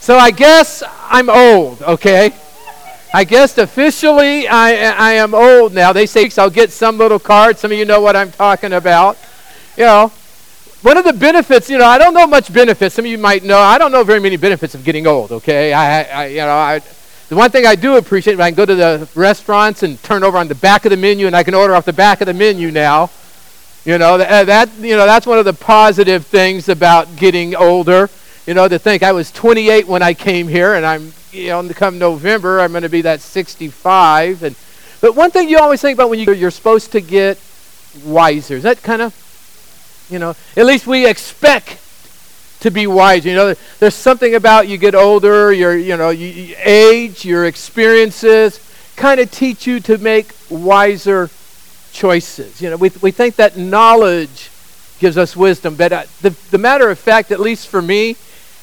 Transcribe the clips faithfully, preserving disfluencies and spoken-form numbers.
So I guess I'm old, okay? I guess officially I, I am old now. They say I'll get some little card. Some of you know what I'm talking about. You know, one of the benefits, you know, I don't know much benefits. Some of you might know. I don't know very many benefits of getting old, okay? I, I you know, I, the one thing I do appreciate, I can go to the restaurants and turn over on the back of the menu, and I can order off the back of the menu now. You know, that, that you know, that's one of the positive things about getting older. You know, to think I was twenty-eight when I came here, and I'm, you know, come November, I'm going to be that sixty-five. And but one thing you always think about when you, you're supposed to get wiser. Is that kind of, you know, at least we expect to be wiser. You know, there's something about you get older, your, you know, you, you age, your experiences kind of teach you to make wiser choices. You know, we we think that knowledge gives us wisdom, but uh, the the matter of fact, at least for me,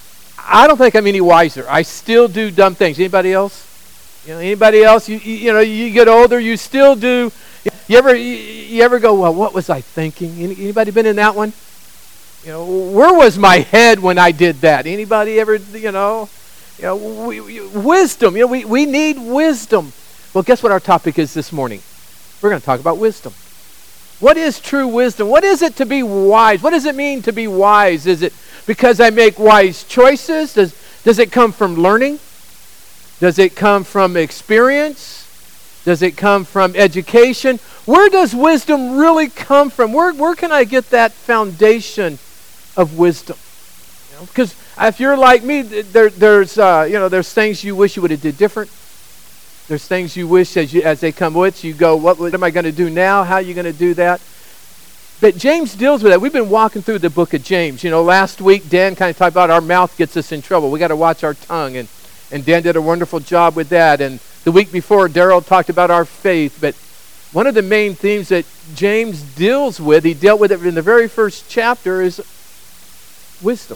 I don't think I'm any wiser. I still do dumb things. Anybody else? You know, anybody else? You you, you know, you get older, you still do. You ever you, you ever go, well, what was I thinking? Any, anybody been in that one? You know, where was my head when I did that? Anybody ever? You know, you know, we, we, wisdom. You know, we we need wisdom. Well, guess what our topic is this morning? We're going to talk about wisdom. What is true wisdom? What is it to be wise? What does it mean to be wise? Is it because I make wise choices? Does, does it come from learning? Does it come from experience? Does it come from education? Where does wisdom really come from? Where, where can I get that foundation of wisdom? You know, because if you're like me, there, there's uh, you know there's things you wish you would have did different. There's things you wish as you as they come with you go, what, what am I going to do now? How are you going to do that? But James deals with that. We've been walking through the book of James. You know, last week Dan kind of talked about our mouth gets us in trouble. We got to watch our tongue, and and Dan did a wonderful job with that. And the week before, Daryl talked about our faith. But one of the main themes that James deals with, he dealt with it in the very first chapter, is wisdom.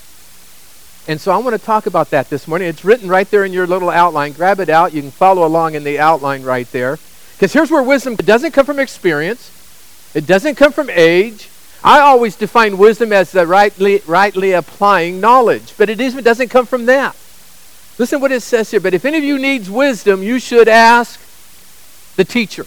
And so I want to talk about that this morning. It's written right there in your little outline. Grab it out. You can follow along in the outline right there. Because here's where wisdom, it doesn't come from experience. It doesn't come from age. I always define wisdom as the rightly, rightly applying knowledge. But it isn't, doesn't come from that. Listen what it says here. But if any of you needs wisdom, you should ask the teacher.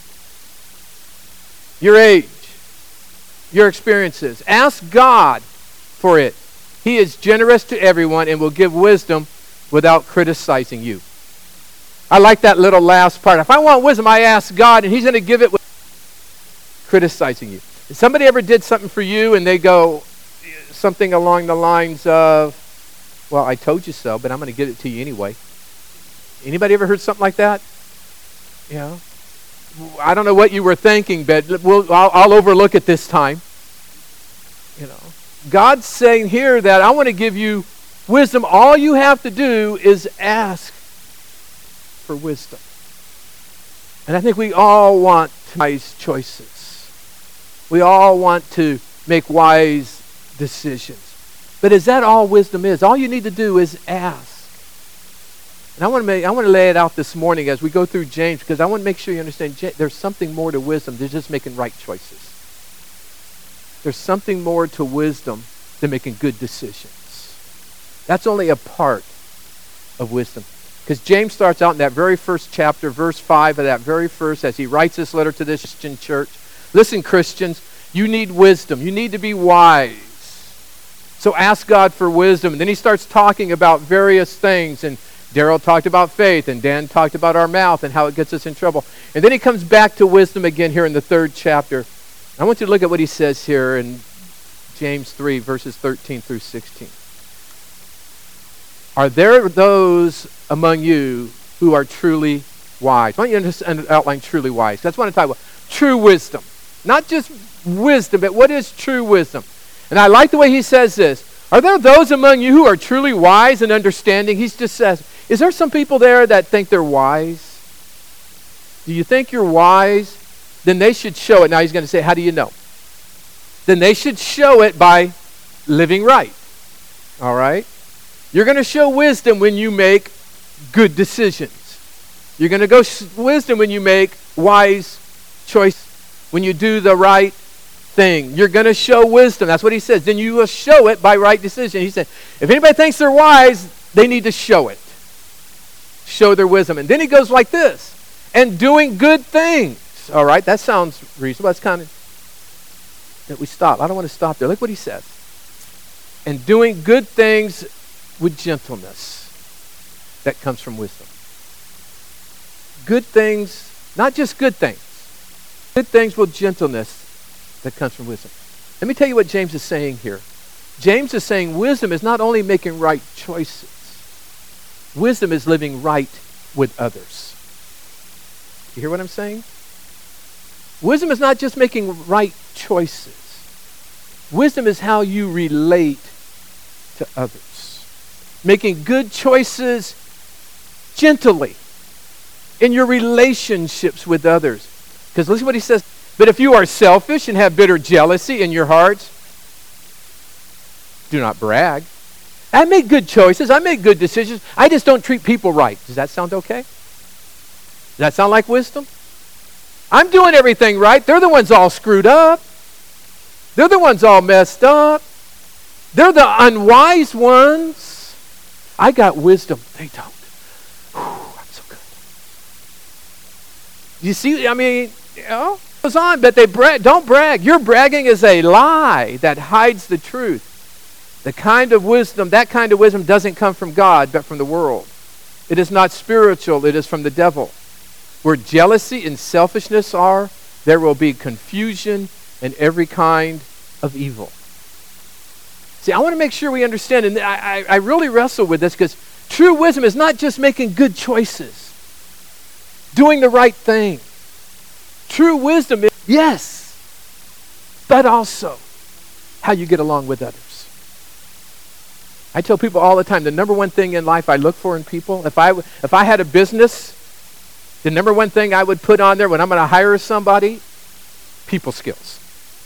Your age. Your experiences. Ask God for it. He is generous to everyone and will give wisdom without criticizing you. I like that little last part. If I want wisdom, I ask God, and He's going to give it without criticizing you. If somebody ever did something for you and they go something along the lines of, well, I told you so, but I'm going to give it to you anyway. Anybody ever heard something like that? You know, I don't know what you were thinking, but we'll, I'll, I'll overlook it this time. You know. God's saying here that I want to give you wisdom. All you have to do is ask for wisdom. And I think we all want wise choices. We all want to make wise decisions. But is that all wisdom is? All you need to do is ask. And I want to make, I want to lay it out this morning as we go through James, because I want to make sure you understand there's something more to wisdom than just making right choices. There's something more to wisdom than making good decisions. That's only a part of wisdom. Because James starts out in that very first chapter, verse five of that very first, as he writes this letter to this Christian church. Listen, Christians, you need wisdom. You need to be wise. So ask God for wisdom. And then he starts talking about various things. And Daryl talked about faith, and Dan talked about our mouth and how it gets us in trouble. And then he comes back to wisdom again here in the third chapter. I want you to look at what he says here in James three, verses thirteen through sixteen. Are there those among you who are truly wise? Why don't you just outline truly wise? That's what I'm talking about. True wisdom. Not just wisdom, but what is true wisdom? And I like the way he says this. Are there those among you who are truly wise and understanding? He just says, is there some people there that think they're wise? Do you think you're wise? Then they should show it. Now he's going to say, how do you know? Then they should show it by living right. All right? You're going to show wisdom when you make good decisions. You're going to go sh- wisdom when you make wise choice, when you do the right thing. You're going to show wisdom. That's what he says. Then you will show it by right decision. He said, if anybody thinks they're wise, they need to show it. Show their wisdom. And then he goes like this. And doing good things. All right, that sounds reasonable. That's kind of, that we stop. I don't want to stop there. Look what he says. And doing good things with gentleness. That comes from wisdom. Good things, not just good things. Good things with gentleness that comes from wisdom. Let me tell you what James is saying here. James is saying wisdom is not only making right choices. Wisdom is living right with others. You hear what I'm saying? Wisdom is not just making right choices. Wisdom is how you relate to others. Making good choices gently in your relationships with others. Because listen to what he says. But if you are selfish and have bitter jealousy in your hearts, do not brag. I make good choices. I make good decisions. I just don't treat people right. Does that sound okay? Does that sound like wisdom? I'm doing everything right. They're the ones all screwed up. They're the ones all messed up. They're the unwise ones. I got wisdom. They don't. Whew, I'm so good. You see, I mean, you know, it goes on, but they brag. Don't brag. Your bragging is a lie that hides the truth. The kind of wisdom, that kind of wisdom doesn't come from God, but from the world. It is not spiritual. It is from the devil. Where jealousy and selfishness are, there will be confusion and every kind of evil. See, I want to make sure we understand, and I, I, I really wrestle with this because true wisdom is not just making good choices, doing the right thing. True wisdom is, yes, but also how you get along with others. I tell people all the time, the number one thing in life I look for in people, if I, if I had a business, the number one thing I would put on there when I'm going to hire somebody, people skills.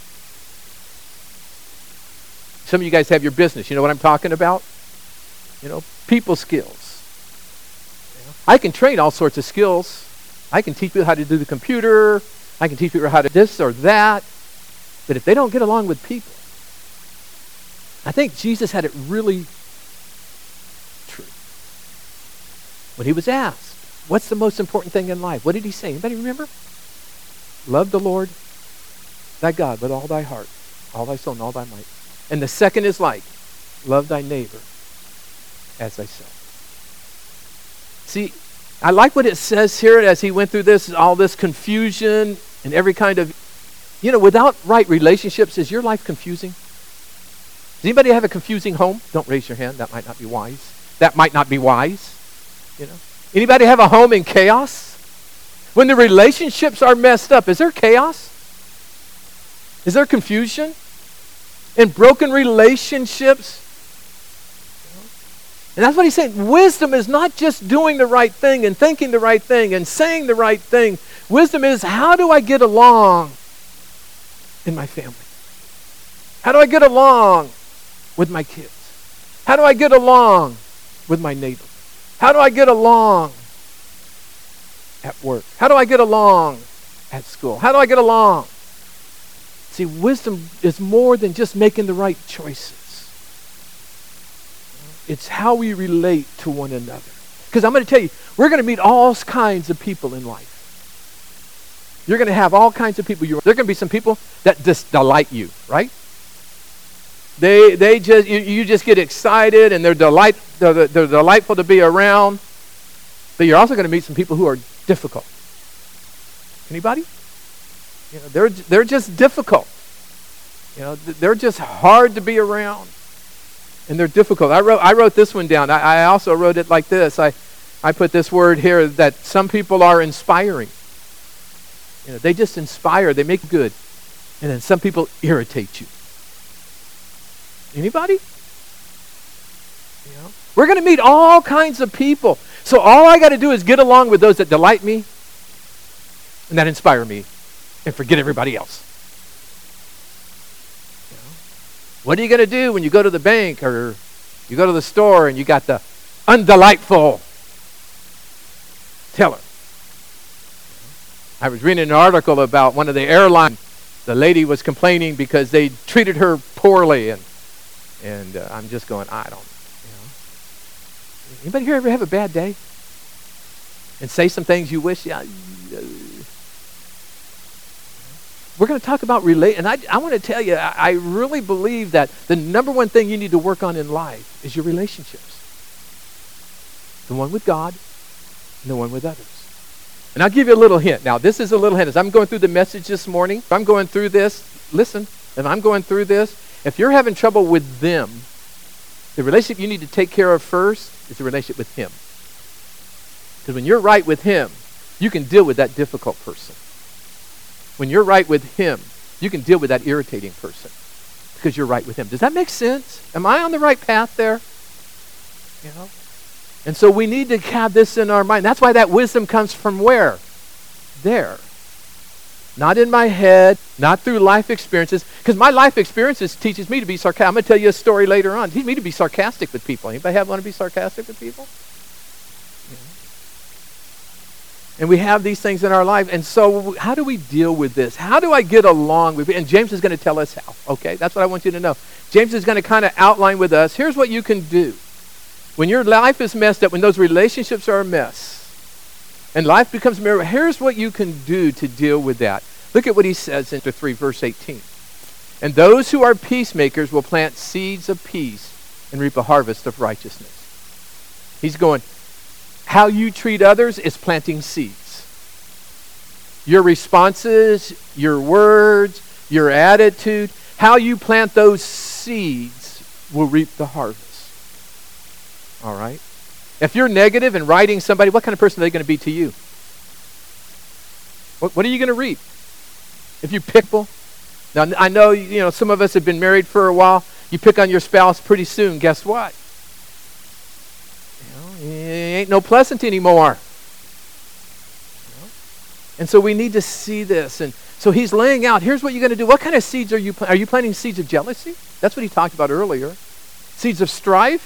Some of you guys have your business. You know what I'm talking about? You know, people skills. You know, I can train all sorts of skills. I can teach people how to do the computer. I can teach people how to do this or that. But if they don't get along with people, I think Jesus had it really true. When he was asked, what's the most important thing in life? What did he say? Anybody remember? Love the Lord, thy God, with all thy heart, all thy soul, and all thy might. And the second is like, love thy neighbor as thyself. See, I like what it says here as he went through this, all this confusion and every kind of, you know, without right relationships, is your life confusing? Does anybody have a confusing home? Don't raise your hand. That might not be wise. That might not be wise. You know. Anybody have a home in chaos? When the relationships are messed up, is there chaos? Is there confusion? In broken relationships? And that's what he's saying. Wisdom is not just doing the right thing and thinking the right thing and saying the right thing. Wisdom is, how do I get along in my family? How do I get along with my kids? How do I get along with my neighbor? How do I get along at work? How do I get along at school? How do I get along? See, wisdom is more than just making the right choices. It's how we relate to one another. Because I'm going to tell you, we're going to meet all kinds of people in life. You're going to have all kinds of people. There are going to be some people that just delight you, right? They they just you, you just get excited and they're delight they're, they're delightful to be around. But you're also going to meet some people who are difficult. Anybody? You know, they're they're just difficult. You know, they're just hard to be around, and they're difficult. I wrote I wrote this one down. I, I also wrote it like this. I I put this word here that some people are inspiring. You know, they just inspire. They make good, and then some people irritate you. Anybody? You know, we're going to meet all kinds of people. So all I got to do is get along with those that delight me and that inspire me, and forget everybody else. You know? What are you going to do when you go to the bank or you go to the store and you got the undelightful teller? I was reading an article about one of the airlines. The lady was complaining because they treated her poorly, and and uh, I'm just going, I don't, you know. Anybody here ever have a bad day? And say some things you wish, yeah. We're going to talk about relate, and I, I want to tell you, I, I really believe that the number one thing you need to work on in life is your relationships. The one with God and the one with others. And I'll give you a little hint. Now, this is a little hint. As I'm going through the message this morning, if I'm going through this, listen, if I'm going through this, if you're having trouble with them, the relationship you need to take care of first is the relationship with him. Because when you're right with him, you can deal with that difficult person. When you're right with him, you can deal with that irritating person because you're right with him. Does that make sense? Am I on the right path there? You know? And so we need to have this in our mind. That's why that wisdom comes from where? There. Not in my head, not through life experiences. Because my life experiences teaches me to be sarcastic. I'm going to tell you a story later on. It teaches me to be sarcastic with people. Anybody have want to be sarcastic with people? And we have these things in our life. And so how do we deal with this? How do I get along with it? And James is going to tell us how. Okay, that's what I want you to know. James is going to kind of outline with us, here's what you can do. When your life is messed up, when those relationships are a mess, and life becomes a miracle, here's what you can do to deal with that. Look at what he says in chapter three, verse eighteen. And those who are peacemakers will plant seeds of peace and reap a harvest of righteousness. He's going, how you treat others is planting seeds. Your responses, your words, your attitude, how you plant those seeds will reap the harvest. All right? If you're negative and writing somebody, what kind of person are they going to be to you? What, what are you going to reap? If you pick people, now I know you know some of us have been married for a while. You pick on your spouse pretty soon. Guess what? You know, it ain't no pleasant anymore. You know? And so we need to see this. And so he's laying out. Here's what you're going to do. What kind of seeds are you? Pl- are you planting seeds of jealousy? That's what he talked about earlier. Seeds of strife.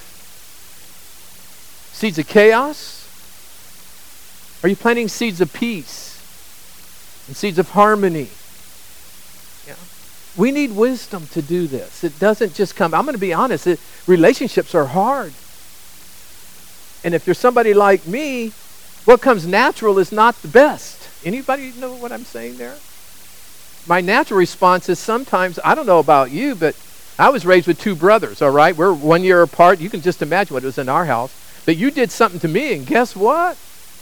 Seeds of chaos? Are you planting seeds of peace and seeds of harmony? Yeah. We need wisdom to do this. It doesn't just come. I'm going to be honest. It, relationships are hard. And if you're somebody like me, what comes natural is not the best. Anybody know what I'm saying there? My natural response is sometimes, I don't know about you, but I was raised with two brothers, all right? We're one year apart. You can just imagine what it was in our house. But you did something to me, and guess what?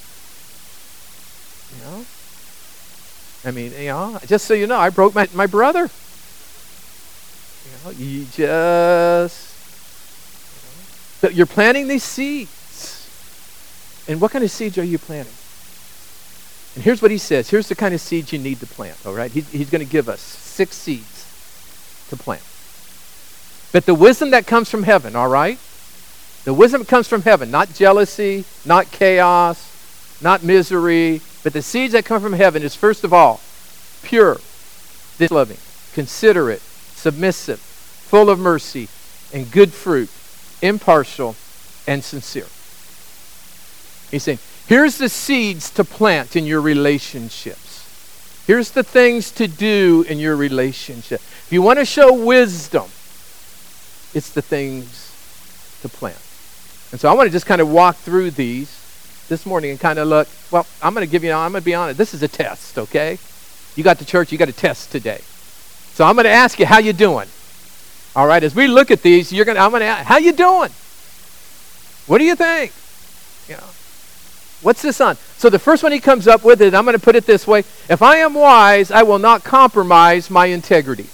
You know? I mean, you know, just so you know, I broke my, my brother. You know, you just... You know, you're planting these seeds. And what kind of seeds are you planting? And here's what he says. Here's the kind of seeds you need to plant, all right? He, he's going to give us six seeds to plant. But the wisdom that comes from heaven, all right? The wisdom comes from heaven, not jealousy, not chaos, not misery, but the seeds that come from heaven is first of all, pure, loving, considerate, submissive, full of mercy, and good fruit, impartial, and sincere. He's saying, here's the seeds to plant in your relationships. Here's the things to do in your relationship. If you want to show wisdom, it's the things to plant. And so I want to just kind of walk through these this morning and kind of look, well, I'm going to give you, I'm going to be honest, this is a test, okay? You got to church, you got a test today. So I'm going to ask you, how you doing? All right, as we look at these, you're going to, I'm going to ask, how you doing? What do you think? You know, what's this on? So the first one he comes up with is, I'm going to put it this way, if I am wise, I will not compromise my integrity.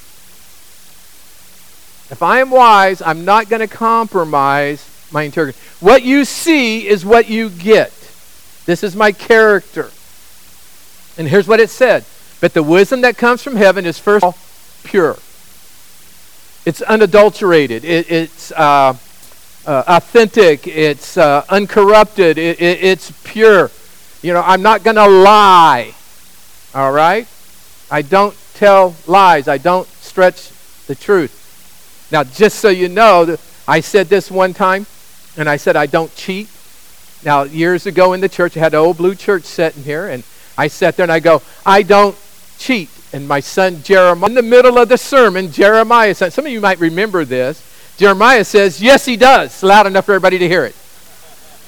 If I am wise, I'm not going to compromise my integrity. What you see is what you get. This is my character. And here's what it said. But the wisdom that comes from heaven is first of all pure. It's unadulterated. It, it's uh, uh, authentic. It's uh, uncorrupted. It, it, it's pure. You know, I'm not going to lie. All right? I don't tell lies. I don't stretch the truth. Now, just so you know, I said this one time, and I said I don't cheat. Now, years ago in the church, I had an old blue church set in here, and I sat there and I go, I don't cheat. And my son Jeremiah, in the middle of the sermon, Jeremiah said, some of you might remember this, Jeremiah says, yes, he does. Loud enough for everybody to hear it.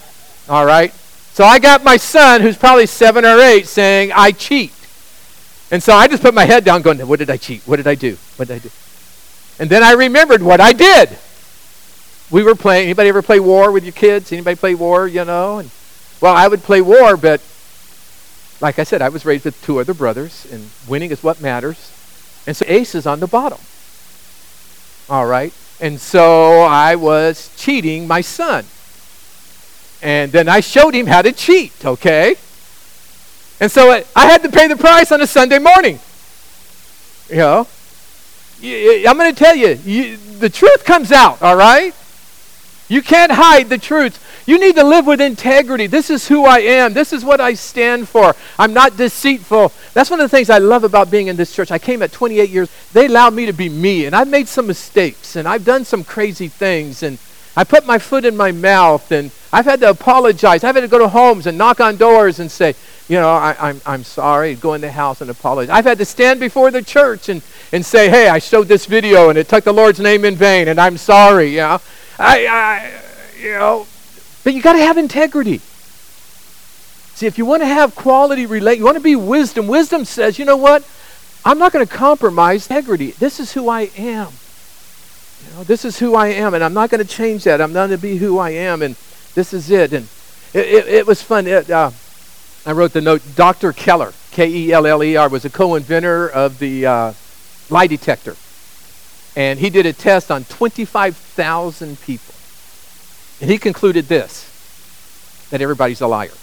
All right? So I got my son, who's probably seven or eight, saying, I cheat. And so I just put my head down going, what did I cheat? What did I do? What did I do? And then I remembered what I did. We were playing, anybody ever play war with your kids? Anybody play war, you know? And, well, I would play war, but like I said, I was raised with two other brothers, and winning is what matters. And so ace is on the bottom. All right? And so I was cheating my son. And then I showed him how to cheat, okay? And so I, I had to pay the price on a Sunday morning. You know? You, I'm going to tell you, you, the truth comes out, all right? You can't hide the truth. You need to live with integrity. This is who I am. This is what I stand for. I'm not deceitful. That's one of the things I love about being in this church. I came at twenty-eight years. They allowed me to be me, and I've made some mistakes, and I've done some crazy things, and I put my foot in my mouth, and I've had to apologize. I've had to go to homes and knock on doors and say, you know, I, I'm I'm sorry. Go in the house and apologize. I've had to stand before the church and, and say, hey, I showed this video, and it took the Lord's name in vain, and I'm sorry. You know, I, I you know, but you got to have integrity. See, if you want to have quality relate, you want to be wisdom. Wisdom says, you know what? I'm not going to compromise integrity. This is who I am. You know, this is who I am, and I'm not going to change that. I'm not going to be who I am, and this is it. And it, it, it was fun. It, uh, I wrote the note. Doctor Keller, K E L L E R, was a co-inventor of the uh, lie detector, and he did a test on twenty-five thousand people, and he concluded this: that everybody's a liar.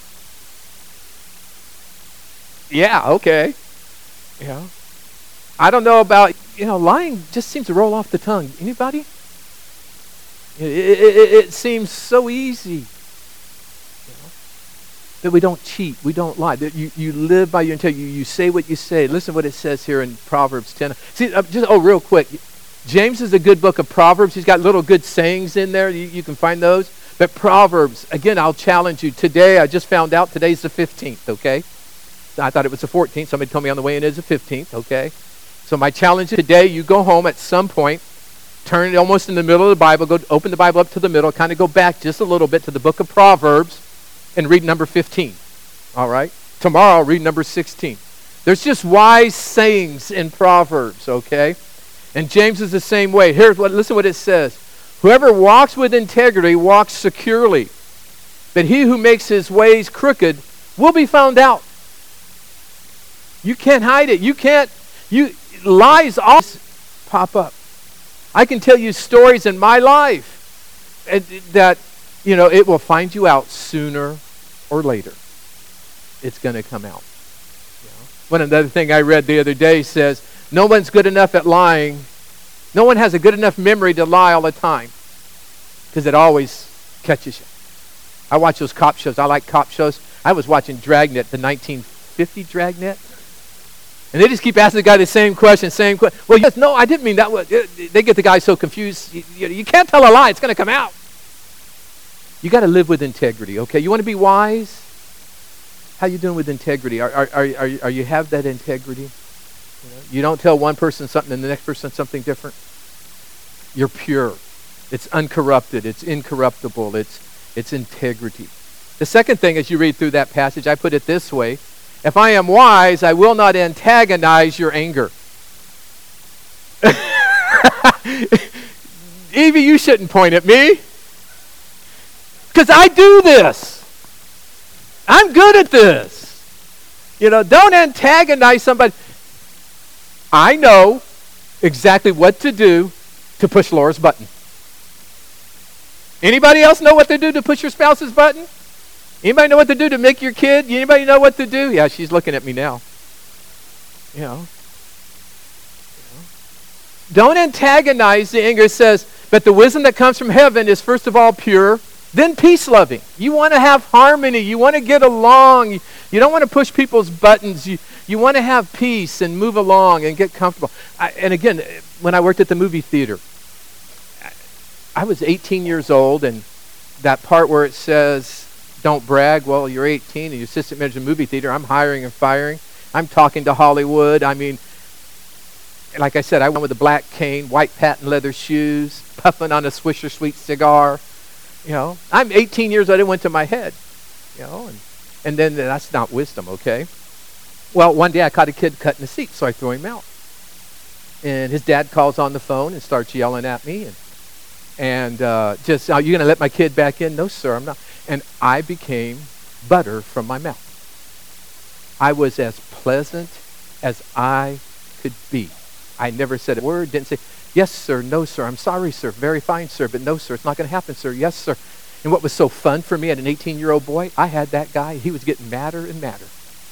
Yeah, okay. You know, I don't know about, you know, lying just seems to roll off the tongue. Anybody? It, it, it, it seems so easy. You know, that we don't cheat, we don't lie. That you, you live by your integrity. You, you say what you say. Listen to what it says here in Proverbs ten. See, uh, just oh, real quick. James is a good book of Proverbs. He's got little good sayings in there. You, you can find those. But Proverbs, again, I'll challenge you. Today, I just found out today's the fifteenth, okay? I thought it was the fourteenth. Somebody told me on the way in it's the fifteenth, okay? So my challenge today, you go home at some point, turn it almost in the middle of the Bible, go open the Bible up to the middle, kind of go back just a little bit to the book of Proverbs and read number fifteen, all right? Tomorrow, read number sixteen. There's just wise sayings in Proverbs, okay? And James is the same way. Here's what, listen what it says. Whoever walks with integrity walks securely, but he who makes his ways crooked will be found out. You can't hide it. You can't, you, lies always pop up. I can tell you stories in my life and, that, you know, it will find you out sooner or later. It's going to come out. You know? One another thing I read the other day says, no one's good enough at lying. No one has a good enough memory to lie all the time, because it always catches you. I watch those cop shows. I like cop shows. I was watching Dragnet, the nineteen fifty Dragnet. And they just keep asking the guy the same question, same question. Well, yes, no, I didn't mean that. They get the guy so confused. You, you, you can't tell a lie. It's going to come out. You got to live with integrity, okay? You want to be wise? How you doing with integrity? Are, are, are, are, you, are you have that integrity? You know, you don't tell one person something and the next person something different. You're pure. It's uncorrupted. It's incorruptible. It's, it's integrity. The second thing, as you read through that passage, I put it this way. If I am wise, I will not antagonize your anger. Evie, you shouldn't point at me. Because I do this. I'm good at this. You know, don't antagonize somebody. I know exactly what to do to push Laura's button. Anybody else know what to do to push your spouse's button? Anybody know what to do to make your kid? Anybody know what to do? Yeah, she's looking at me now. You know. You know. Don't antagonize the anger. It says, but the wisdom that comes from heaven is first of all pure, then peace-loving. You want to have harmony. You want to get along. You, you don't want to push people's buttons. You, you want to have peace and move along and get comfortable. I, and again, when I worked at the movie theater, I was eighteen years old, and that part where it says, don't brag. Well, you're eighteen and you're assistant manager of the movie theater. I'm hiring and firing. I'm talking to Hollywood. I mean, like I said, I went with a black cane, white patent leather shoes, puffing on a Swisher Sweet cigar. You know, I'm eighteen years old. It went to my head. You know, and, and then that's not wisdom, okay? Well, one day I caught a kid cutting the seat, so I threw him out. And his dad calls on the phone and starts yelling at me. And, and uh, just, are you going to let my kid back in? No, sir, I'm not. And I became butter from my mouth. I was as pleasant as I could be. I never said a word, didn't say, yes, sir, no, sir, I'm sorry, sir, very fine, sir, but no, sir, it's not going to happen, sir, yes, sir. And what was so fun for me as an eighteen-year-old boy, I had that guy, he was getting madder and madder.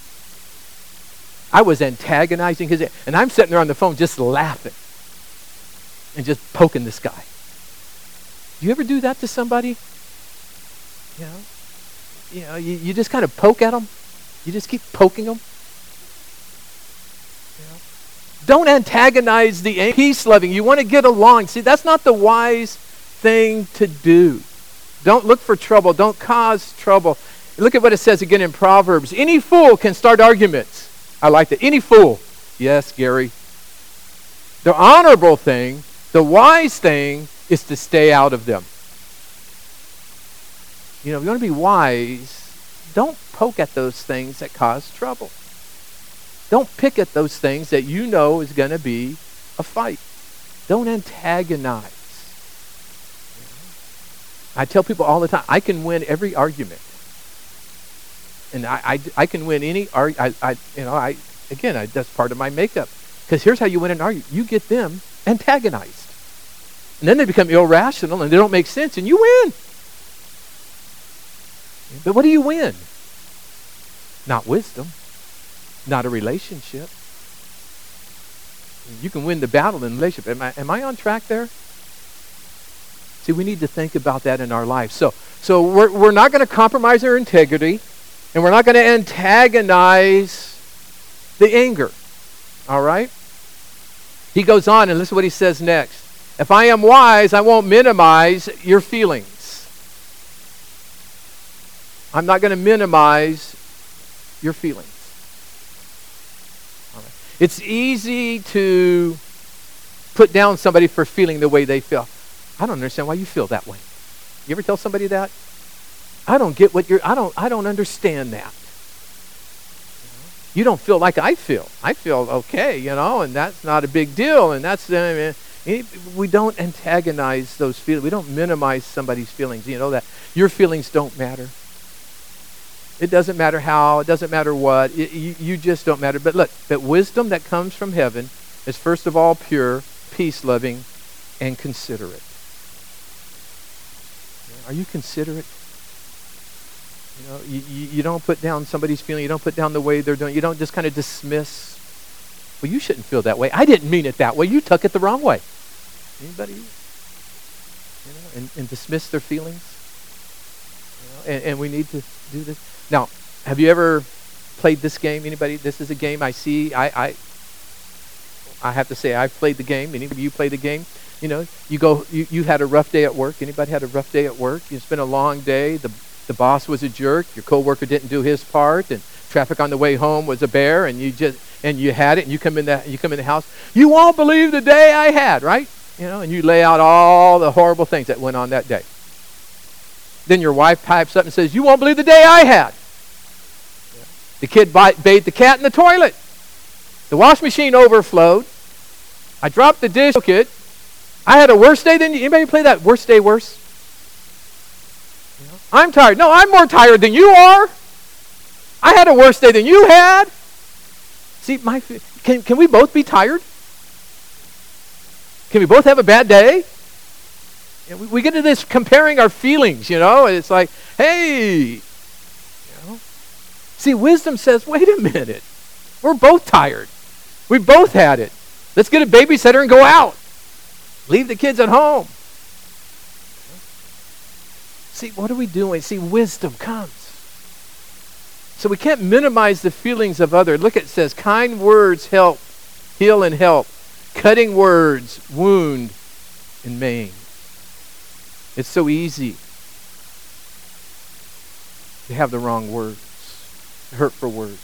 I was antagonizing his, and I'm sitting there on the phone just laughing and just poking this guy. Do you ever do that to somebody? You know, you know, you, you just kind of poke at them. You just keep poking them. You know? Don't antagonize the angry. Peace-loving. You want to get along. See, that's not the wise thing to do. Don't look for trouble. Don't cause trouble. Look at what it says again in Proverbs. Any fool can start arguments. I like that. Any fool. Yes, Gary. The honorable thing, the wise thing, is to stay out of them. You know, if you want to be wise, don't poke at those things that cause trouble. Don't pick at those things that you know is going to be a fight. Don't antagonize. I tell people all the time, I can win every argument. And I, I, I can win any argument. I, I, you know, I again, I, that's part of my makeup. Because here's how you win an argument. You get them antagonized. And then they become irrational and they don't make sense and you win. But what do you win? Not wisdom. Not a relationship. You can win the battle in a relationship. Am I, am I on track there? See, we need to think about that in our life. So, so we're, we're not going to compromise our integrity. And we're not going to antagonize the anger. All right? He goes on and listen to what he says next. If I am wise, I won't minimize your feelings. I'm not going to minimize your feelings. All right. It's easy to put down somebody for feeling the way they feel. I don't understand why you feel that way. You ever tell somebody that? I don't get what you're, I don't, I don't understand that. You don't feel like I feel. I feel okay, you know, and that's not a big deal. And that's, I mean, we don't antagonize those feelings. We don't minimize somebody's feelings. You know that your feelings don't matter. It doesn't matter how, it doesn't matter what, it, you, you just don't matter. But look, that wisdom that comes from heaven is first of all pure, peace-loving, and considerate. Are you considerate? You know, you, you, you don't put down somebody's feeling. You don't put down the way they're doing. You don't just kind of dismiss. Well, you shouldn't feel that way. I didn't mean it that way. You took it the wrong way. Anybody? You know, and, and dismiss their feelings. You know, and, and we need to do this. Now, have you ever played this game? Anybody? This is a game I see. I, I, I have to say I've played the game. Any of you play the game? You know, you go. You, you had a rough day at work. Anybody had a rough day at work? It's been a long day. The The boss was a jerk. Your coworker didn't do his part, and traffic on the way home was a bear. And you just and you had it. And you come in the you come in the house. You won't believe the day I had, right? You know, and you lay out all the horrible things that went on that day. Then your wife pipes up and says, "You won't believe the day I had." Yeah. The kid bite, bathed the cat in the toilet. The wash machine overflowed. I dropped the dish kit. I had a worse day than you. Anybody play that worst day worse? I'm tired. No, I'm more tired than you are. I had a worse day than you had. See, my can can we both be tired? Can we both have a bad day? And we, we get into this comparing our feelings, you know. It's like, hey, you know. See, wisdom says, wait a minute. We're both tired. We both had it. Let's get a babysitter and go out. Leave the kids at home. See, what are we doing? See, wisdom comes. So we can't minimize the feelings of others. Look, it says, kind words help, heal and help. Cutting words wound and maim. It's so easy to have the wrong words, hurtful words.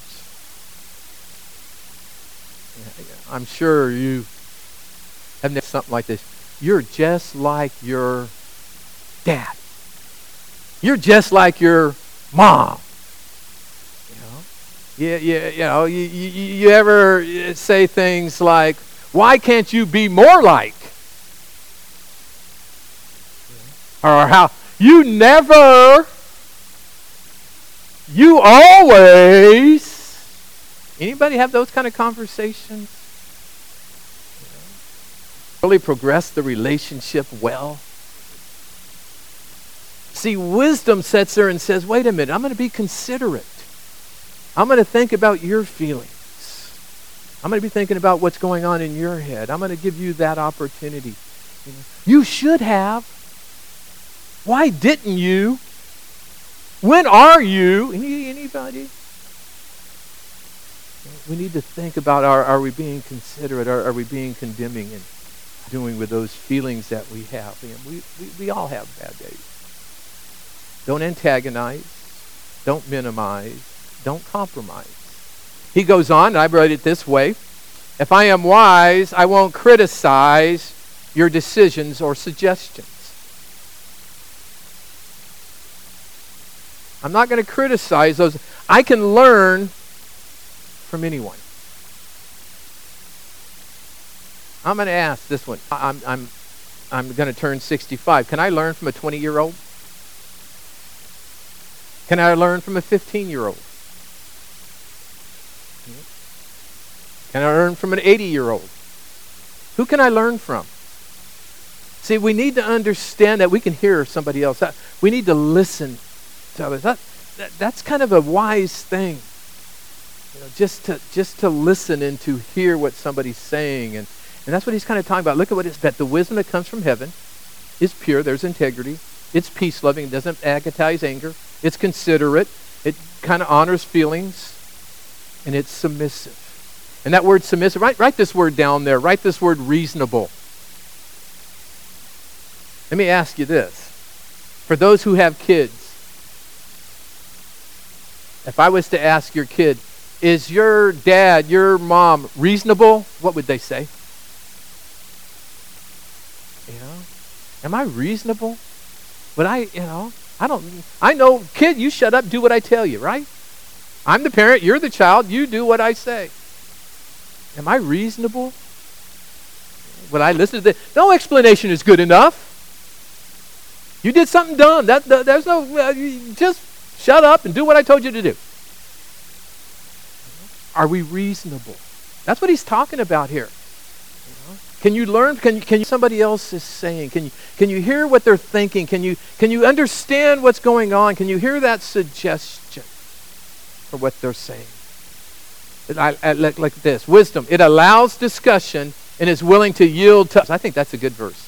I'm sure you have never something like this. You're just like your dad. You're just like your mom. Yeah, yeah, you know, you, you, you ever say things like, why can't you be more like? Or how, you never, you always. Anybody have those kind of conversations? Really progress the relationship well? See, wisdom sits there and says, wait a minute, I'm going to be considerate. I'm going to think about your feelings. I'm going to be thinking about what's going on in your head. I'm going to give you that opportunity. You know, you should have. Why didn't you? When are you? Any, anybody? We need to think about, are, are we being considerate? Are, are we being condemning and doing with those feelings that we have? You know, we, we, we all have bad days. Don't antagonize. Don't minimize. Don't compromise. He goes on, and I wrote it this way. If I am wise, I won't criticize your decisions or suggestions. I'm not going to criticize those. I can learn from anyone. I'm going to ask this one. I'm, I'm, I'm going to turn sixty-five. Can I learn from a twenty-year-old? Can I learn from a fifteen-year-old? Can I learn from an eighty-year-old? Who can I learn from? See, we need to understand that we can hear somebody else. We need to listen to others. That, that, that's kind of a wise thing. You know, just to just to listen and to hear what somebody's saying. And, and that's what he's kind of talking about. Look at what it's that the wisdom that comes from heaven is pure. There's integrity. It's peace-loving. It doesn't agonize anger. It's considerate. It kind of honors feelings. And it's submissive. And that word submissive, write, write this word down there. Write this word reasonable. Let me ask you this. For those who have kids, if I was to ask your kid, is your dad, your mom reasonable? What would they say? You know, am I reasonable? Would I, you know, I don't, I know, kid, you shut up, do what I tell you, right? I'm the parent, you're the child, you do what I say. Am I reasonable? Would I listen to this? No explanation is good enough. You did something dumb. That, that there's no, uh, just shut up and do what I told you to do. Are we reasonable? That's what he's talking about here. You know? Can you learn? Can you, can you, somebody else is saying? Can you can you hear what they're thinking? Can you can you understand what's going on? Can you hear that suggestion for what they're saying? I, I, like, like this, wisdom. It allows discussion and is willing to yield to. I think that's a good verse.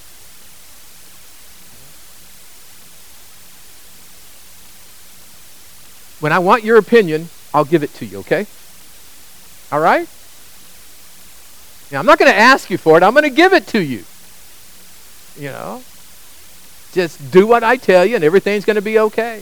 When I want your opinion, I'll give it to you, okay? All right? Now, I'm not going to ask you for it. I'm going to give it to you. You know? Just do what I tell you and everything's going to be okay.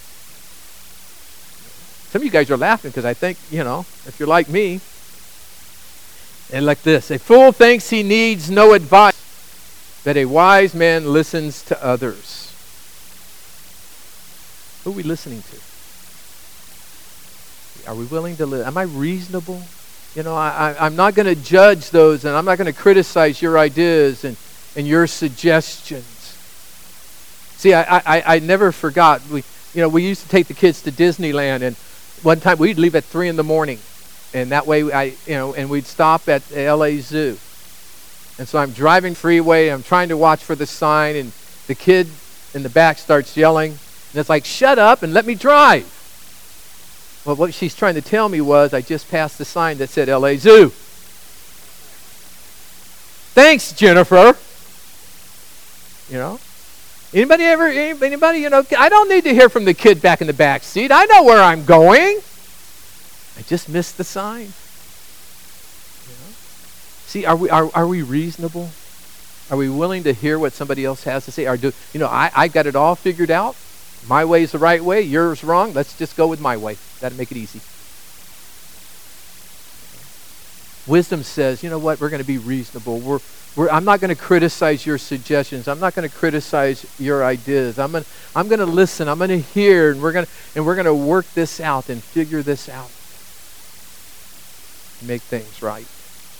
Some of you guys are laughing because I think, you know, if you're like me, and like this, a fool thinks he needs no advice, but a wise man listens to others. Who are we listening to? Are we willing to live? Am I reasonable? You know, I, I, I'm not going to judge those, and I'm not going to criticize your ideas and, and your suggestions. See, I, I, I never forgot. We, you know, we used to take the kids to Disneyland, and one time we'd leave at three in the morning, and that way I, you know, and we'd stop at the L A Zoo. And so I'm driving freeway, I'm trying to watch for the sign, and the kid in the back starts yelling, and it's like, shut up and let me drive. Well, what she's trying to tell me was I just passed the sign that said L A Zoo. Thanks, Jennifer. You know? Anybody ever, anybody, you know, I don't need to hear from the kid back in the back seat. I know where I'm going. I just missed the sign. You know? See, are we are, are we reasonable? Are we willing to hear what somebody else has to say? Or do, you know, I, I got it all figured out. My way is the right way. Yours wrong. Let's just go with my way. That'll make it easy. Wisdom says, you know what? We're going to be reasonable. We're We're, I'm not going to criticize your suggestions. I'm not going to criticize your ideas. I'm going I'm going to listen. I'm going to hear, and we're going to and we're going to work this out and figure this out. to make things right.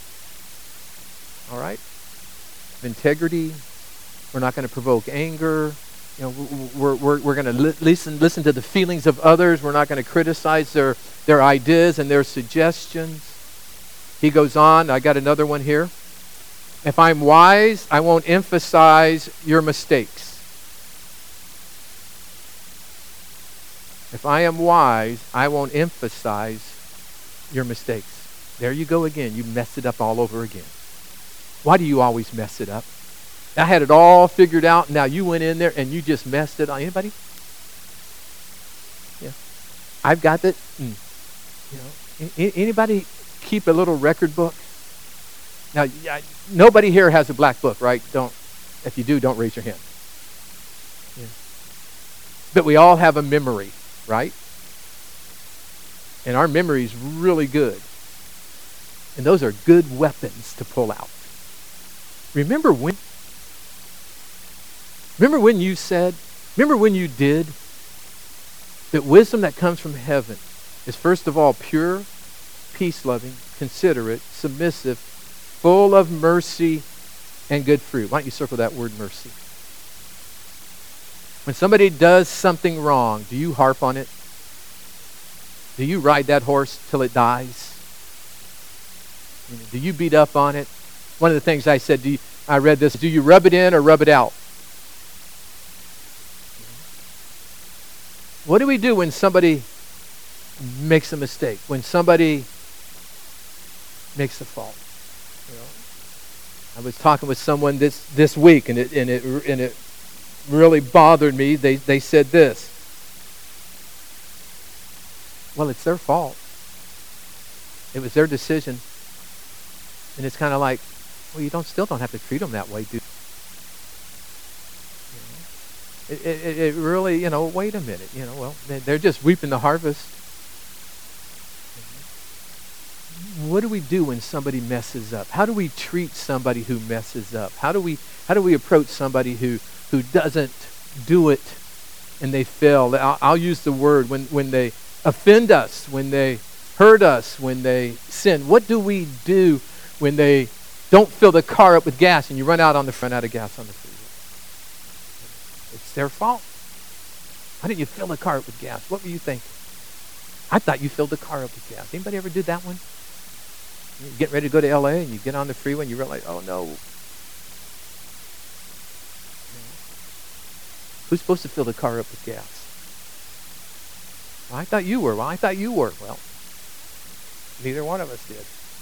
All right? Integrity. We're not going to provoke anger. You know, we're we're we're going to li- listen listen to the feelings of others. We're not going to criticize their their ideas and their suggestions. He goes on. I got another one here. If I'm wise, I won't emphasize your mistakes. If I am wise, I won't emphasize your mistakes. There you go again. You mess it up all over again. Why do you always mess it up? I had it all figured out. Now you went in there and you just messed it up. Anybody? Yeah. I've got it. Mm. You know, a- anybody keep a little record book? Now, I, nobody here has a black book, right? Don't. If you do, don't raise your hand. Yeah. But we all have a memory, right? And our memory is really good. And those are good weapons to pull out. Remember when? Remember when you said, remember when you did, that wisdom that comes from heaven is first of all pure, peace-loving, considerate, submissive, full of mercy and good fruit. Why don't you circle that word mercy? When somebody does something wrong, do you harp on it? Do you ride that horse till it dies? You know, do you beat up on it? One of the things I said, do you, I read this, do you rub it in or rub it out? What do we do when somebody makes a mistake? When somebody makes a fault? You know, I was talking with someone this, this week, and it and it and it really bothered me. They they said this. Well, it's their fault. It was their decision, and it's kind of like, well, you don't still don't have to treat them that way, do you? It, it, it really, you know, wait a minute, you know, well, they're just reaping the harvest. What do we do when somebody messes up? How do we treat somebody who messes up? How do we how do we approach somebody who, who doesn't do it and they fail? I'll, I'll use the word when, when they offend us, when they hurt us, when they sin. What do we do when they don't fill the car up with gas and you run out on the front out of gas on the freeway? It's their fault. Why didn't you fill the car up with gas? What were you thinking? I thought you filled the car up with gas. Anybody ever do that one? You get ready to go to L A and you get on the freeway and you realize, oh no. Who's supposed to fill the car up with gas? Well, I thought you were. Well, I thought you were. Well, neither one of us did.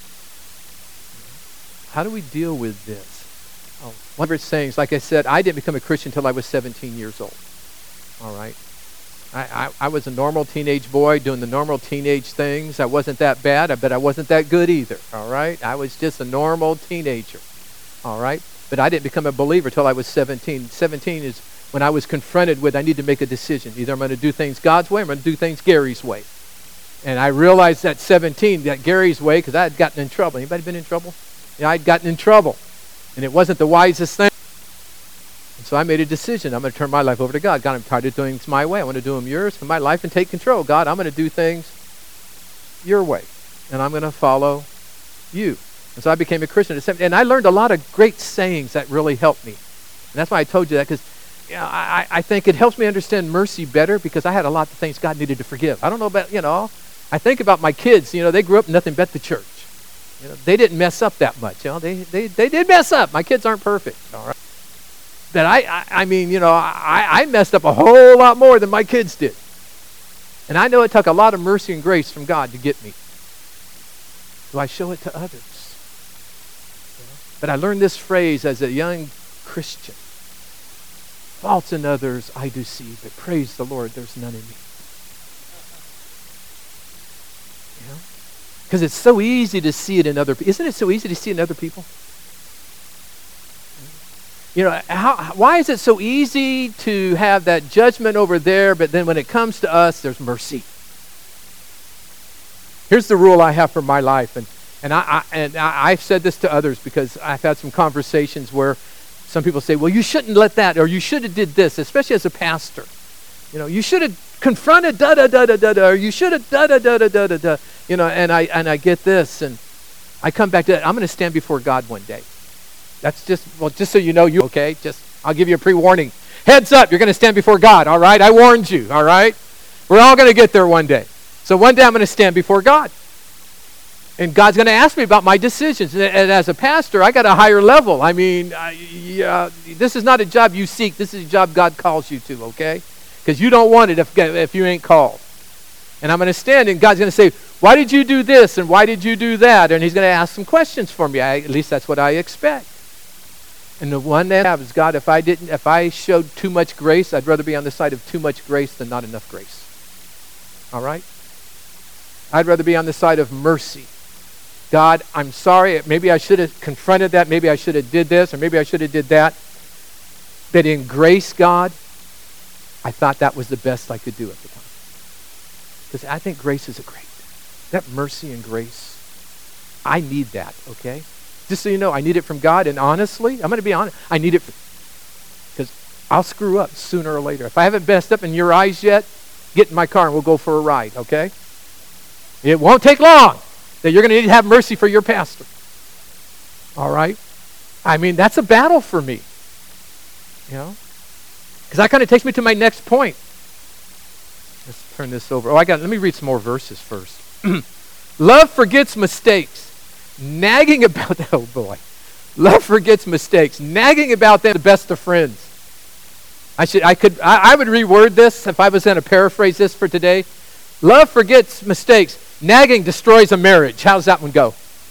How do we deal with this? Oh, one of its sayings, like I said, I didn't become a Christian until I was seventeen years old. All right. I, I, I was a normal teenage boy doing the normal teenage things. I wasn't that bad, I bet I wasn't that good either. All right. I was just a normal teenager. All right. But I didn't become a believer until I was seventeen. seventeen is when I was confronted with I need to make a decision. Either I'm going to do things God's way or I'm going to do things Gary's way. And I realized at seventeen that Gary's way, because I had gotten in trouble. Anybody been in trouble? Yeah, I'd gotten in trouble. And it wasn't the wisest thing. And so I made a decision. I'm going to turn my life over to God. God, I'm tired of doing things my way. I want to do them yours for my life and take control. God, I'm going to do things your way. And I'm going to follow you. And so I became a Christian at seventeen. And I learned a lot of great sayings that really helped me. And that's why I told you that, because you know, I, I think it helps me understand mercy better, because I had a lot of things God needed to forgive. I don't know about, you know, I think about my kids. You know, they grew up nothing but the church. You know, they didn't mess up that much. You know, they they they did mess up. My kids aren't perfect. All right. But I, I, I mean, you know, I, I messed up a whole lot more than my kids did. And I know it took a lot of mercy and grace from God to get me. Do I show it to others? You know? But I learned this phrase as a young Christian. Faults in others I do see, but praise the Lord, there's none in me. You know? Because it's so easy to see it in other people. Isn't it so easy to see it in other people? You know, how, why is it so easy to have that judgment over there, but then when it comes to us, there's mercy? Here's the rule I have for my life, and and I, I and I, I've said this to others because I've had some conversations where some people say, "Well, you shouldn't let that," or "You should have did this," especially as a pastor. You know, you should have confronted da da da da da da, or you should have da da da da da da da. You know, and I and I get this, and I come back to that. I'm going to stand before God one day. That's just, well, just so you know, you okay? Just, I'll give you a pre-warning. Heads up, you're going to stand before God, all right? I warned you, all right? We're all going to get there one day. So one day I'm going to stand before God. And God's going to ask me about my decisions. And, and as a pastor, I got a higher level. I mean, I, uh, this is not a job you seek. This is a job God calls you to, okay? Because you don't want it if, if you ain't called. And I'm going to stand and God's going to say, why did you do this? And why did you do that? And he's going to ask some questions for me. I, at least that's what I expect. And the one that I have is, God, if I didn't, if I showed too much grace, I'd rather be on the side of too much grace than not enough grace. All right? I'd rather be on the side of mercy. God, I'm sorry. Maybe I should have confronted that. Maybe I should have did this, or maybe I should have did that. But in grace, God, I thought that was the best I could do at the time. Because I think grace is a great. That mercy and grace, I need that, okay? Just so you know, I need it from God, and honestly, I'm going to be honest, I need it because I'll screw up sooner or later. If I haven't messed up in your eyes yet, get in my car and we'll go for a ride, okay? It won't take long that you're going to need to have mercy for your pastor. All right? I mean, that's a battle for me. You know? Because that kind of takes me to my next point. Let's turn this over. Oh, I got, let me read some more verses first. Love forgets mistakes. Nagging about that, oh boy. Love forgets mistakes. Nagging about them, the best of friends. I should, I could, I, I would reword this if I was going to paraphrase this for today. Love forgets mistakes. Nagging destroys a marriage. How's that one go?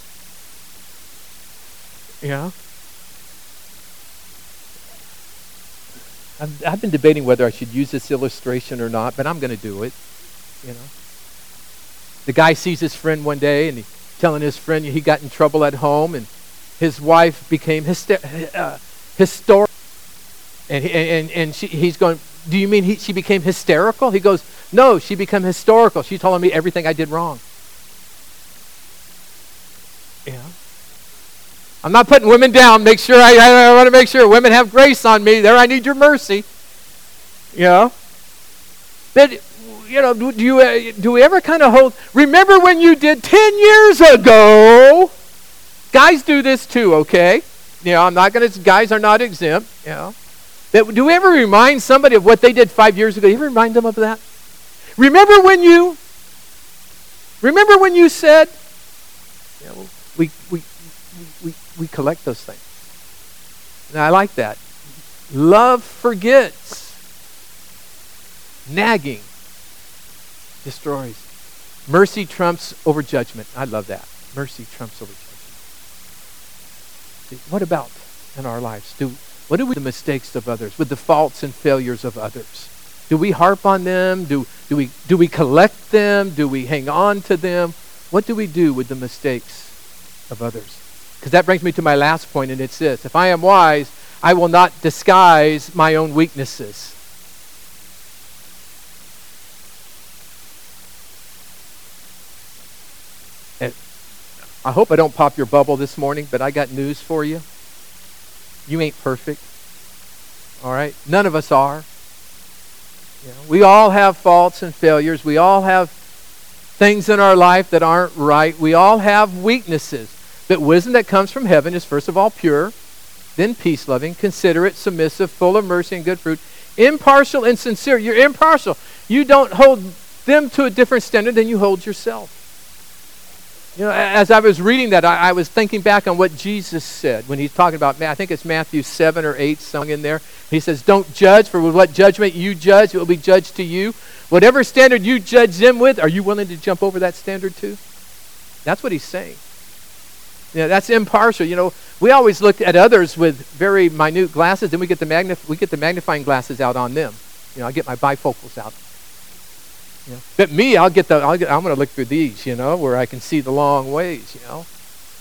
You know? I've, I've been debating whether I should use this illustration or not, but I'm going to do it. You know? The guy sees his friend one day and he's telling his friend he got in trouble at home, and his wife became hyster- uh, historic. And, he, and, and she, he's going, do you mean he, she became hysterical? He goes, no, she became historical. She's telling me everything I did wrong. Yeah. I'm not putting women down. Make sure I, I, I want to make sure women have grace on me. There, I need your mercy. You know? But, you know, do, do you uh, do we ever kind of hold, remember when you did ten years ago? Guys do this too, okay? You know, I'm not going to, guys are not exempt, you know. But do we ever remind somebody of what they did five years ago? You ever remind them of that? Remember when you, remember when you said, you know, we, we, we, we collect those things. And I like that. Love forgets. Nagging destroys. Mercy trumps over judgment. I love that. Mercy trumps over judgment. See, what about in our lives? Do what do we do with the mistakes of others, with the faults and failures of others? Do we harp on them? Do do we do we collect them? Do we hang on to them? What do we do with the mistakes of others? Because that brings me to my last point, and it's this. If I am wise, I will not disguise my own weaknesses. And I hope I don't pop your bubble this morning, but I got news for you. You ain't perfect. All right? None of us are. You know, we all have faults and failures. We all have things in our life that aren't right. We all have weaknesses. But wisdom that comes from heaven is first of all pure, then peace-loving, considerate, submissive, full of mercy and good fruit, impartial and sincere. You're impartial. You don't hold them to a different standard than you hold yourself. You know, as I was reading that, I, I was thinking back on what Jesus said when he's talking about, I think it's Matthew seven or eight, something in there. He says, don't judge, for with what judgment you judge, it will be judged to you. Whatever standard you judge them with, are you willing to jump over that standard too? That's what he's saying. You know, that's impartial. You know, we always look at others with very minute glasses, then we get the magnif- we get the magnifying glasses out on them. You know, I get my bifocals out. You know, but me, I'll get the. I'll get, I'm going to look through these, you know, where I can see the long ways, you know.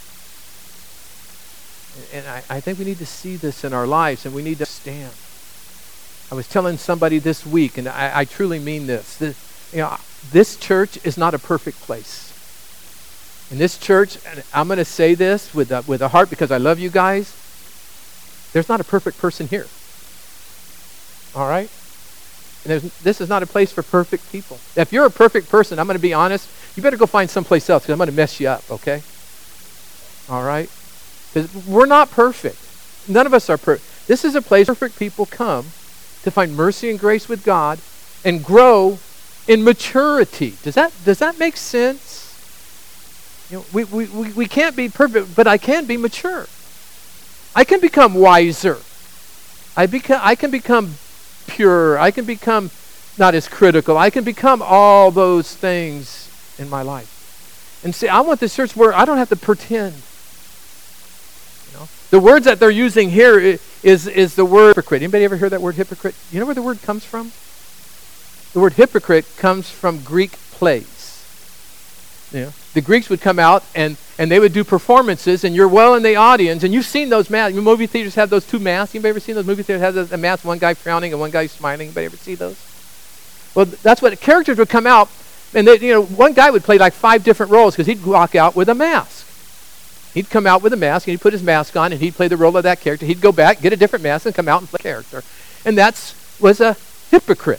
And, and I, I think we need to see this in our lives, and we need to stand. I was telling somebody this week, and I, I truly mean this. That, you know, this church is not a perfect place. In this church, and I'm going to say this with a, with a heart because I love you guys. There's not a perfect person here. All right. And this is not a place for perfect people. If you're a perfect person, I'm going to be honest, you better go find someplace else because I'm going to mess you up, okay? All right? Because we're not perfect. None of us are perfect. This is a place where perfect people come to find mercy and grace with God and grow in maturity. Does that does that make sense? You know, we, we, we, we can't be perfect, but I can be mature. I can become wiser. I become I can become pure. I can become not as critical. I can become all those things in my life. And see, I want this church where I don't have to pretend. You know, the words that they're using here is, is, is the word hypocrite. Anybody ever heard that word hypocrite? You know where the word comes from? The word hypocrite comes from Greek plays. You know, the Greeks would come out and, and they would do performances, and you're well in the audience, and you've seen those masks. Movie theaters have those two masks. Anybody ever seen those movie theaters have a mask, one guy frowning and one guy smiling? Anybody ever see those? Well, that's what characters would come out, and they, you know, one guy would play like five different roles because he'd walk out with a mask. He'd come out with a mask, and he'd put his mask on, and he'd play the role of that character. He'd go back, get a different mask, and come out and play a character. And that was a hypocrite.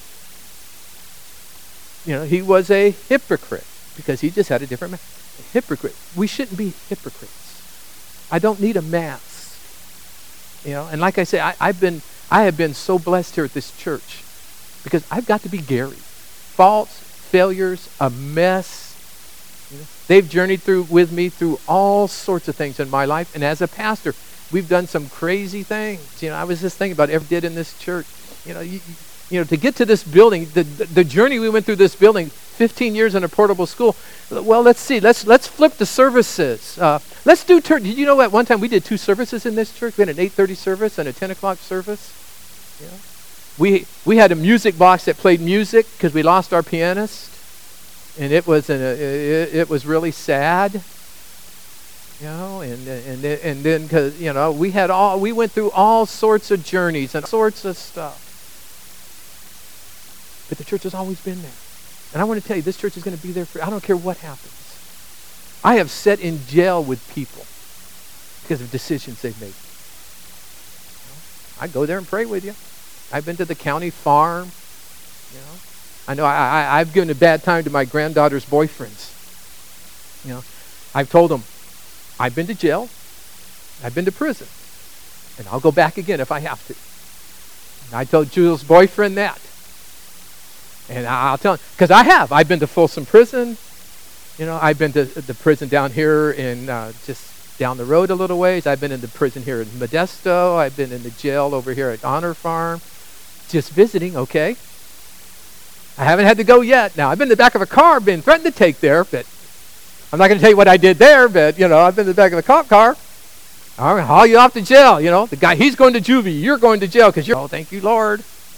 You know, he was a hypocrite because he just had a different mask. A hypocrite. We shouldn't be hypocrites. I don't need a mask. You know, and like I say, I, I've been, I have been so blessed here at this church because I've got to be Gary. Faults, failures, a mess. You know, they've journeyed through with me through all sorts of things in my life, and as a pastor, we've done some crazy things. You know, I was just thinking about everything did in this church. You know, you, you know, to get to this building, the, the the journey we went through this building, fifteen years in a portable school. Well, let's see. Let's let's flip the services. Uh, let's do. Tur- did you know at one time we did two services in this church? We had an eight thirty service and a ten o'clock service. You know? We we had a music box that played music because we lost our pianist, and it was an, it, it was really sad. You know, and and then, and then because you know we had all we went through all sorts of journeys and sorts of stuff. But the church has always been there. And I want to tell you, this church is going to be there for, I don't care what happens. I have sat in jail with people because of decisions they've made. I go there and pray with you. I've been to the county farm. You know, I know I, I, I've given a bad time to my granddaughter's boyfriends. You know, I've told them, I've been to jail. I've been to prison. And I'll go back again if I have to. And I told Jules' boyfriend that. And I'll tell him, because I have. I've been to Folsom Prison. You know, I've been to the prison down here in uh, just down the road a little ways. I've been in the prison here in Modesto. I've been in the jail over here at Honor Farm. Just visiting, okay? I haven't had to go yet. Now, I've been in the back of a car, been threatened to take there, but I'm not going to tell you what I did there, but, you know, I've been in the back of a cop car. I'll haul you off to jail, you know. The guy, he's going to juvie. You're going to jail because you're, oh, thank you, Lord.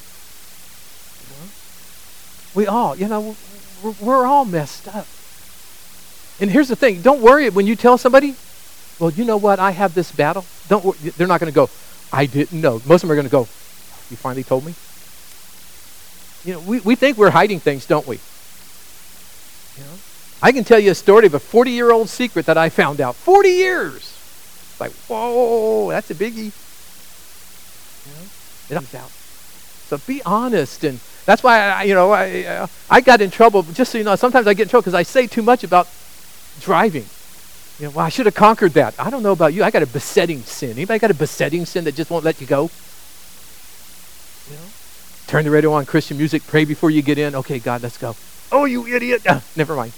We all, you know, we're, we're all messed up. And here's the thing. Don't worry when you tell somebody, well, you know what? I have this battle. Don't worry. They're not going to go, I didn't know. Most of them are going to go, you finally told me? You know, we, we think we're hiding things, don't we? You know, I can tell you a story of a forty-year-old secret that I found out. forty years. It's like, whoa, that's a biggie. You know, it comes out. So be honest, and that's why I, you know, I uh, I got in trouble. Just so you know, sometimes I get in trouble because I say too much about driving. You know, well, I should have conquered that. I don't know about you. I got a besetting sin. Anybody got a besetting sin that just won't let you go? You know, turn the radio on, Christian music, pray before you get in. Okay, God, let's go. Oh, you idiot! Ah, never mind.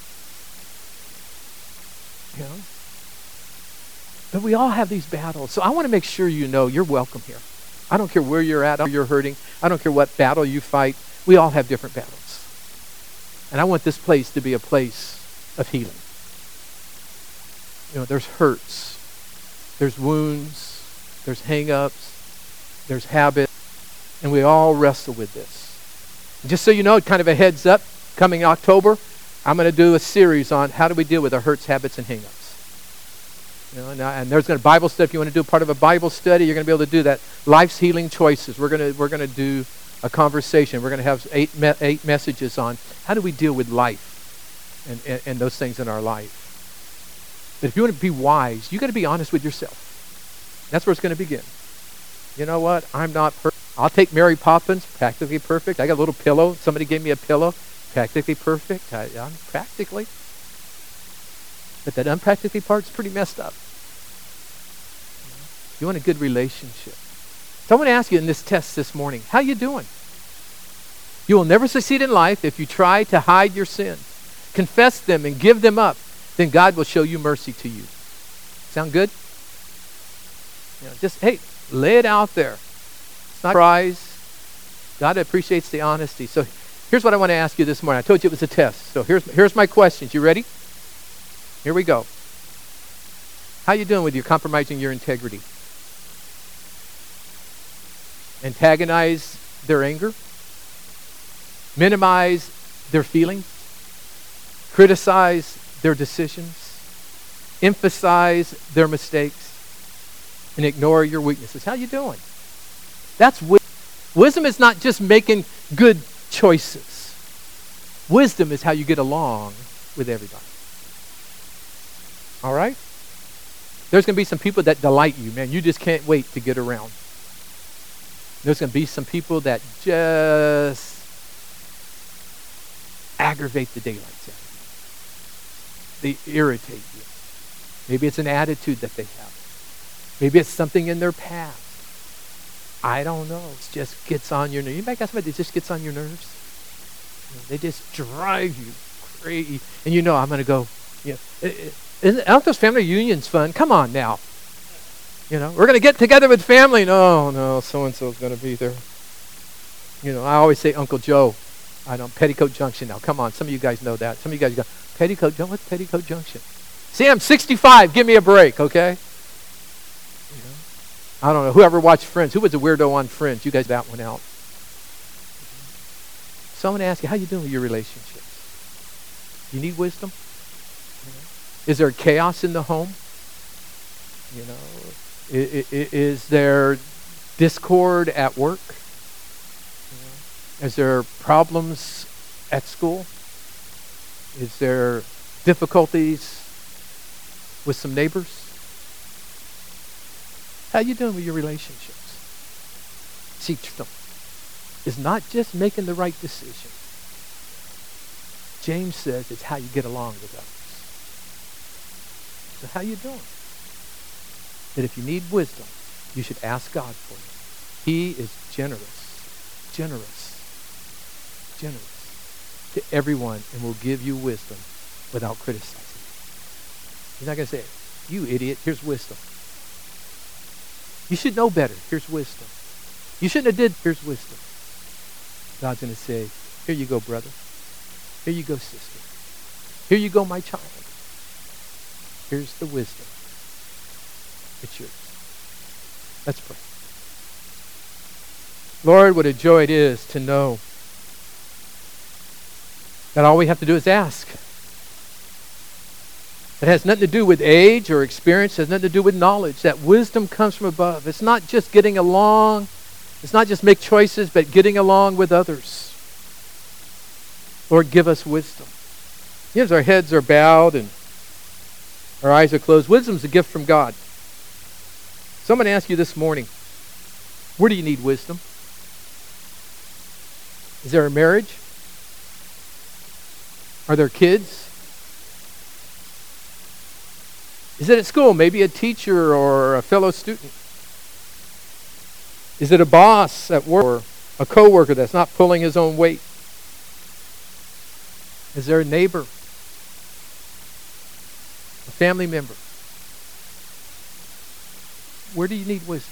You know, but we all have these battles. So I want to make sure you know you're welcome here. I don't care where you're at, or you're hurting. I don't care what battle you fight. We all have different battles. And I want this place to be a place of healing. You know, there's hurts. There's wounds. There's hang-ups. There's habits. And we all wrestle with this. And just so you know, kind of a heads up, coming October, I'm going to do a series on how do we deal with our hurts, habits, and hang-ups. You know, and, uh, and there's going to be Bible study. If you want to do part of a Bible study, you're going to be able to do that. Life's healing choices. We're going to we're going to do a conversation. We're going to have eight me- eight messages on how do we deal with life and, and, and those things in our life. But if you want to be wise, you got to be honest with yourself. That's where it's going to begin. You know what? I'm not perfect. I'll take Mary Poppins, practically perfect. I got a little pillow. Somebody gave me a pillow, practically perfect. I, I'm practically. But that unpractically part's pretty messed up. You want a good relationship. So I want to ask you in this test this morning, how you doing? You will never succeed in life if you try to hide your sins. Confess them and give them up. Then God will show you mercy to you. Sound good? You know, just, hey, lay it out there. It's not a prize. God appreciates the honesty. So here's what I want to ask you this morning. I told you it was a test. So here's, here's my questions. You ready? Here we go. How you doing with your compromising your integrity? Antagonize their anger? Minimize their feelings? Criticize their decisions? Emphasize their mistakes? And ignore your weaknesses? How you doing? That's wisdom. Wisdom is not just making good choices. Wisdom is how you get along with everybody. All right? There's going to be some people that delight you, man. You just can't wait to get around. There's going to be some people that just aggravate the daylights out of you. They irritate you. Maybe it's an attitude that they have. Maybe it's something in their past. I don't know. It just gets on your nerves. Anybody got somebody that just gets on your nerves? You know, they just drive you crazy. And you know, I'm going to go, you know, isn't, aren't those family reunions fun? Come on now. You know, we're going to get together with family. No, no, so-and-so's going to be there. You know, I always say Uncle Joe. I know, Petticoat Junction now. Come on, some of you guys know that. Some of you guys go, Petticoat Junction? What's Petticoat Junction? See, I'm sixty-five. Give me a break, okay? You know, I don't know. Whoever watched Friends? Who was a weirdo on Friends? You guys that one out. Someone ask you, how you doing with your relationships? You need wisdom? You know? Is there chaos in the home? You know, is, is there discord at work? You know, is there problems at school? Is there difficulties with some neighbors? How you doing with your relationships? See, is not just making the right decision. James says it's how you get along with others. So how you doing? That if you need wisdom, you should ask God for it. He is generous, generous, generous to everyone and will give you wisdom without criticizing. He's not going to say, you idiot, here's wisdom. You should know better, here's wisdom. You shouldn't have did, here's wisdom. God's going to say, here you go, brother. Here you go, sister. Here you go, my child. Here's the wisdom. It's yours. Let's pray. Lord, what a joy it is to know that all we have to do is ask. It has nothing to do with age or experience. It has nothing to do with knowledge. That wisdom comes from above. It's not just getting along. It's not just make choices, but getting along with others. Lord, give us wisdom. As our heads are bowed and our eyes are closed, wisdom is a gift from God. So I'm going to ask you this morning, where do you need wisdom? Is there a marriage? Are there kids? Is it at school? Maybe a teacher or a fellow student? Is it a boss at work or a coworker that's not pulling his own weight? Is there a neighbor? A family member? Where do you need wisdom?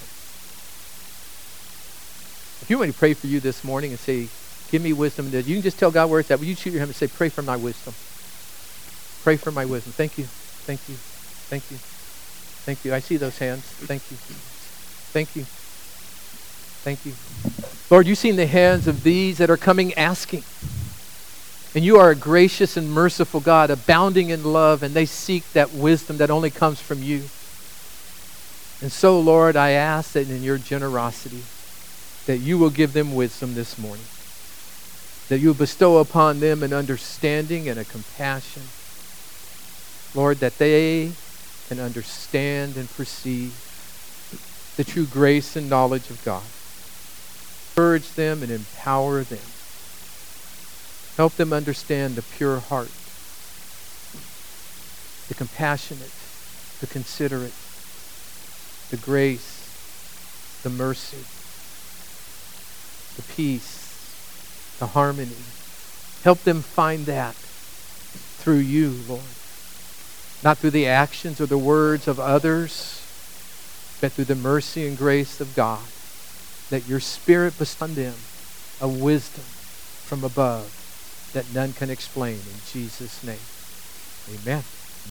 If you want me to pray for you this morning and say, give me wisdom, you can just tell God where it's at. Will you shoot your hand and say, pray for my wisdom? Pray for my wisdom. Thank you. Thank you. Thank you. Thank you. I see those hands. Thank you. Thank you. Thank you. Lord, you've seen the hands of these that are coming asking. And you are a gracious and merciful God, abounding in love, and they seek that wisdom that only comes from you. And so, Lord, I ask that in your generosity, that you will give them wisdom this morning. That you will bestow upon them an understanding and a compassion. Lord, that they can understand and perceive the true grace and knowledge of God. Encourage them and empower them. Help them understand the pure heart, the compassionate, the considerate, the grace, the mercy, the peace, the harmony. Help them find that through you, Lord. Not through the actions or the words of others, but through the mercy and grace of God. That your Spirit bestow on them a wisdom from above that none can explain. In Jesus' name, amen.